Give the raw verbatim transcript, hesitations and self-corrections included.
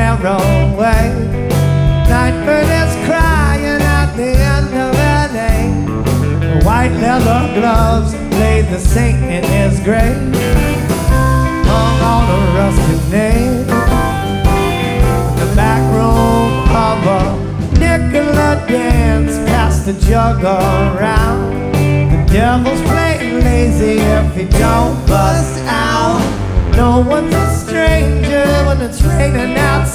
narrow way. Nightbird is crying at the end of the day. White leather gloves laid the saint in his grave, hung on a rusted nail. The back room of a Nicola dance passed the jug around. The devil's playing lazy if he don't bust out. No one's a stranger when it's raining outside.